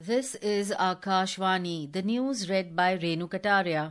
This is Akashvani, the news read by Renu Kataria.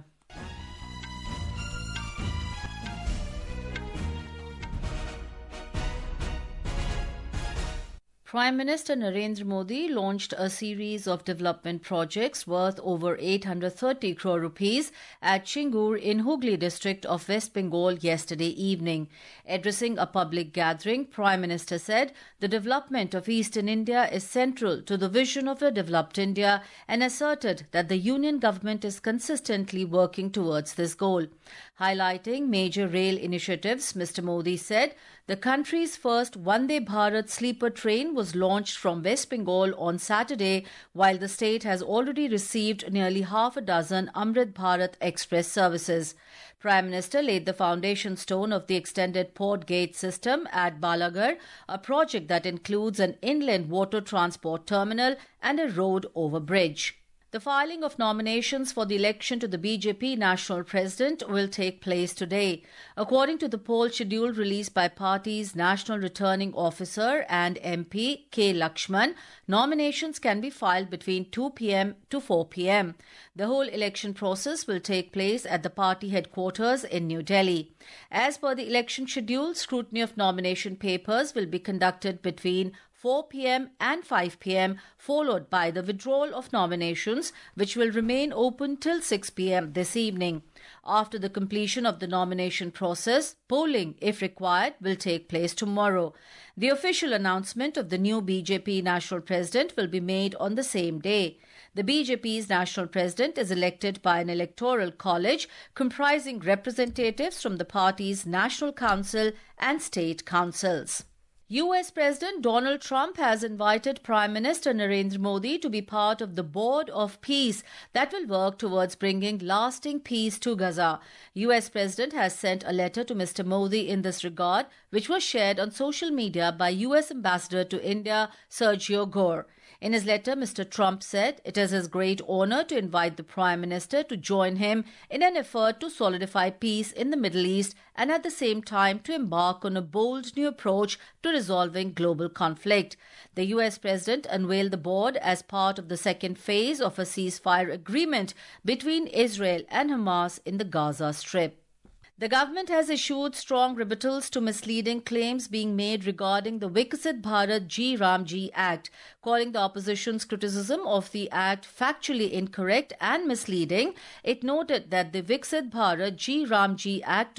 Prime Minister Narendra Modi launched a series of development projects worth over 830 crore rupees at Chingur in Hooghly district of West Bengal yesterday evening. Addressing a public gathering, Prime Minister said the development of Eastern India is central to the vision of a developed India and asserted that the Union government is consistently working towards this goal. Highlighting major rail initiatives, Mr. Modi said the country's first Vande Bharat sleeper train was launched from West Bengal on Saturday, while the state has already received nearly half a dozen Amrit Bharat Express services. Prime Minister laid the foundation stone of the extended port gate system at Balaghar, a project that includes an inland water transport terminal and a road over bridge. The filing of nominations for the election to the BJP national president will take place today. According to the poll schedule released by party's national returning officer and MP K. Lakshman, nominations can be filed between 2 p.m. to 4 p.m. The whole election process will take place at the party headquarters in New Delhi. As per the election schedule, scrutiny of nomination papers will be conducted between 4 p.m. and 5 p.m., followed by the withdrawal of nominations, which will remain open till 6 p.m. this evening. After the completion of the nomination process, polling, if required, will take place tomorrow. The official announcement of the new BJP national president will be made on the same day. The BJP's national president is elected by an electoral college comprising representatives from the party's National Council and state councils. US President Donald Trump has invited Prime Minister Narendra Modi to be part of the Board of Peace that will work towards bringing lasting peace to Gaza. US President has sent a letter to Mr. Modi in this regard, which was shared on social media by US Ambassador to India Sergio Gore. In his letter, Mr. Trump said it is his great honor to invite the Prime Minister to join him in an effort to solidify peace in the Middle East and at the same time to embark on a bold new approach to resolving global conflict. The US President unveiled the board as part of the second phase of a ceasefire agreement between Israel and Hamas in the Gaza Strip. The government has issued strong rebuttals to misleading claims being made regarding the Viksit Bharat Ji Ramji Act, calling the opposition's criticism of the act factually incorrect and misleading. It noted that the Viksit Bharat Ji Ramji Act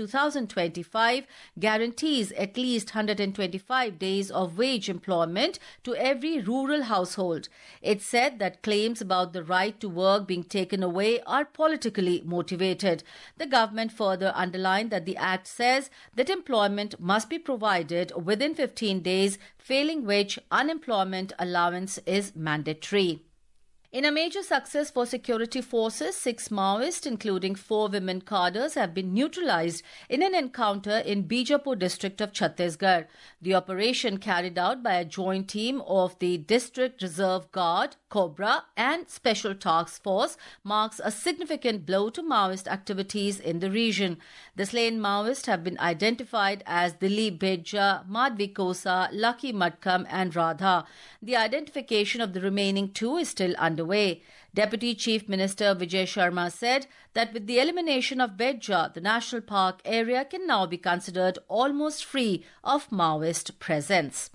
2025 guarantees at least 125 days of wage employment to every rural household. It said that claims about the right to work being taken away are politically motivated. The government further underlined that the Act says that employment must be provided within 15 days, failing which unemployment allowance is mandatory. In a major success for security forces, 6 Maoists, including 4 women cadres, have been neutralized in an encounter in Bijapur district of Chhattisgarh. The operation, carried out by a joint team of the District Reserve Guard, Cobra and Special Task Force, marks a significant blow to Maoist activities in the region. The slain Maoists have been identified as Dilip Bedja, Madhvi Kosa, Lucky Matkam and Radha. The identification of the remaining 2 is still underway. Deputy Chief Minister Vijay Sharma said that with the elimination of Bedja, the national park area can now be considered almost free of Maoist presence.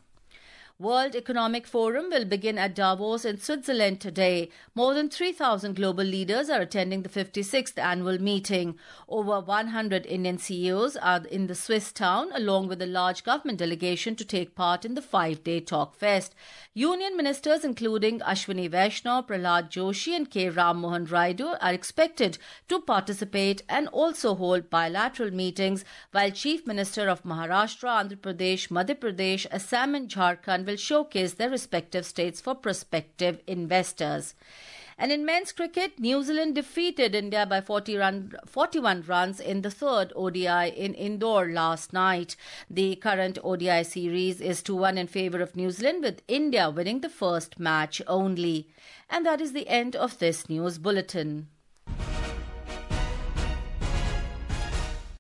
World Economic Forum will begin at Davos in Switzerland today. More than 3,000 global leaders are attending the 56th annual meeting. Over 100 Indian CEOs are in the Swiss town, along with a large government delegation to take part in the 5-day talk fest. Union ministers including Ashwini Vaishnaw, Prahlad Joshi and K. Ram Mohan Raidu are expected to participate and also hold bilateral meetings, while Chief Minister of Maharashtra, Andhra Pradesh, Madhya Pradesh, Assam and Jharkhand will showcase their respective states for prospective investors. And in men's cricket, New Zealand defeated India by 41 runs in the third ODI in Indore last night. The current ODI series is 2-1 in favour of New Zealand, with India winning the first match only. And that is the end of this news bulletin.